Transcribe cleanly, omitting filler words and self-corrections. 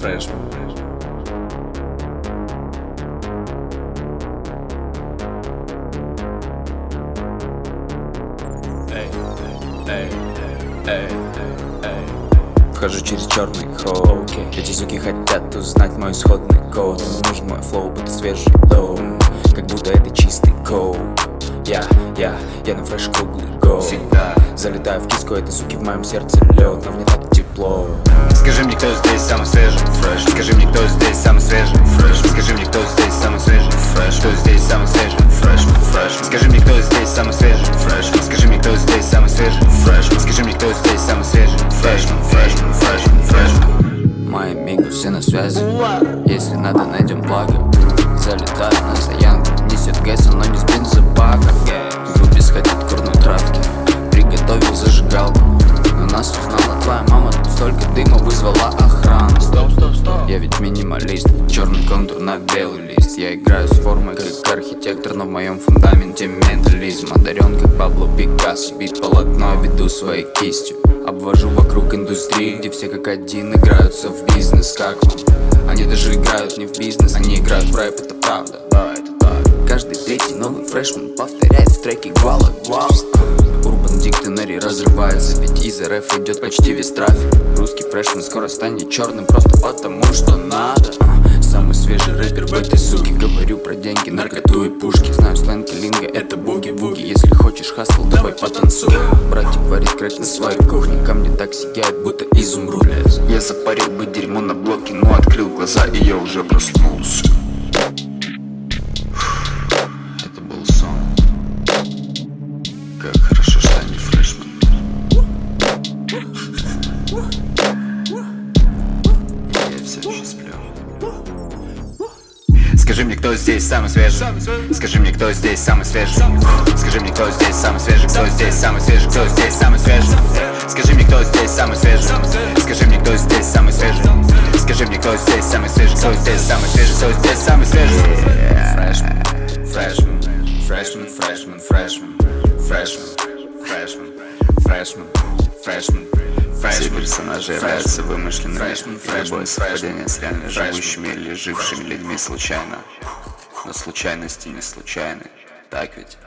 фрешмен. Вхожу через черный ход. Эти суки хотят узнать мой исходный код. Им нужен мой флоу, будто свежий дом, как будто это чистый код. Я на фреш круглый год. Всегда залетаю в киску, этой суки в моем сердце лед, но мне так тепло. Скажи мне, кто здесь самый свежий, фреш. Скажи мне, кто здесь самый свежий, фреш. Скажи мне, кто здесь самый свежий, фреш. Кто здесь самый свежий, фреш, фреш. Скажи мне, кто здесь самый свежий, фреш. Скажи мне, кто здесь самый свежий, фреш. Скажи мне, кто здесь самый свежий, фрешман, фрешман, фрешман, фрешман. Мои мигу все на связи. Если надо, найдем благо. Залетаю на стоянку, несет гэса, но не с бензобака. В группе сходит курнуть травки, приготовил зажигалку. Но нас узнала твоя мама, тут столько дыма вызвала охрану. Стоп. Я ведь минималист, черный контур на белый лист. Я играю с формой как архитектор, но в моем фундаменте ментализм. Одарен как Пабло Пикассо, бит полотно веду своей кистью. Обвожу вокруг индустрии, где все как один играются в бизнес. Как вам? Они даже играют не в бизнес, они играют в рэп, это правда. Каждый третий новый фрешман повторяет в треке гвала. Урбан Dictionary разрывается, ведь из РФ идет почти весь трафик. Русский фрешман скоро станет черным просто потому, что надо. Самый свежий рэпер в этой суке. Говорю про деньги, наркоту и пушки. Знаю сленг и линго, это буги-буги. Если хочешь хасл, давай потанцуй. Братик варит крэк на своей кухне, ко мне так сияет, будто изумруд. Я запарил бы дерьмо на блоке, но открыл глаза, и я уже проснулся. Это был сон. Как хорошо, что не фрешман. Я все еще сплю. Скажи мне, кто здесь самый свежий. Скажи мне, кто здесь самый свежий. Скажи мне, кто здесь самый свежий. Кто здесь самый свежий, кто здесь самый свежий. Скажи мне, кто здесь самый свежий. Скажи мне, кто здесь самый свежий. Скажи мне, кто здесь самый свежий. Кто здесь самый свежий, кто здесь самый свежий. Фрешман, фрешман, фрешман, фрешман, фрешман, фрешман, фрешман, фрешман. Все персонажи являются вымышленными. Любое совпадение с реально живущими или жившими людьми случайно. Но случайности не случайны. Так ведь?